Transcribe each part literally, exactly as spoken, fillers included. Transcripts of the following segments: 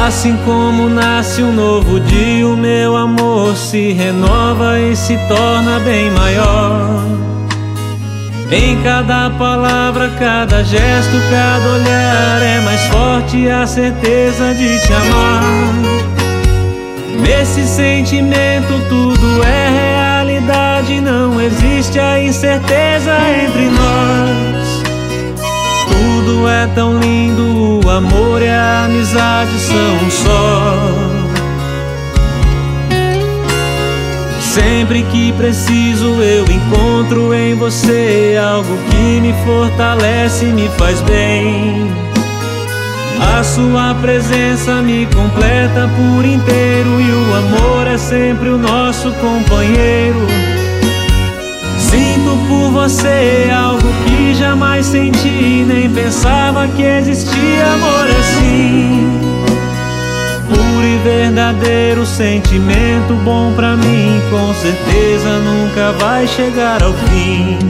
Assim como nasce um novo dia, o meu amor se renova e se torna bem maior. Em cada palavra, cada gesto, cada olhar é mais forte a certeza de te amar. Nesse sentimento tudo é realidade, não existe a incerteza entre nós. Tudo é tão lindo, o amor e a amizade são um só. Sempre que preciso eu encontro em você algo que me fortalece e me faz bem. A sua presença me completa por inteiro e o amor é sempre o nosso companheiro. Sinto por você algo que jamais senti, nem pensava que existia amor assim. Puro e verdadeiro sentimento bom pra mim, com certeza nunca vai chegar ao fim.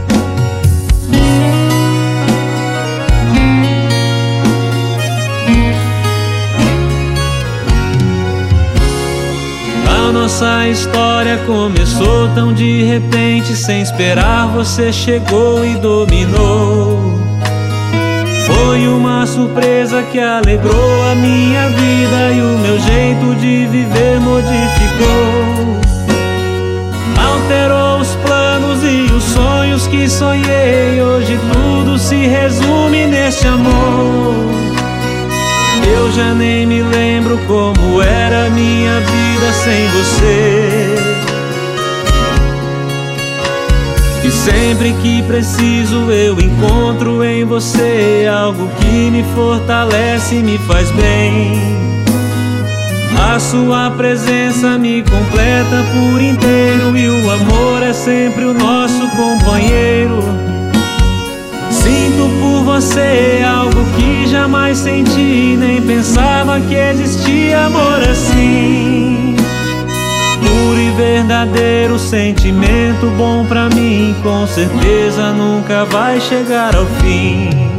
A nossa história começou tão de repente, sem esperar você chegou e dominou. Foi uma surpresa que alegrou a minha vida e o meu jeito de viver modificou. Alterou os planos e os sonhos que sonhei, hoje tudo se resume neste amor. Eu já nem me lembro como era a minha vida sem você. E sempre que preciso eu encontro em você algo que me fortalece e me faz bem. A sua presença me completa por inteiro e o amor é sempre o nosso companheiro. Sinto por você algo que jamais senti, nem pensava que existia amor assim. Puro e verdadeiro sentimento bom pra mim, com certeza nunca vai chegar ao fim.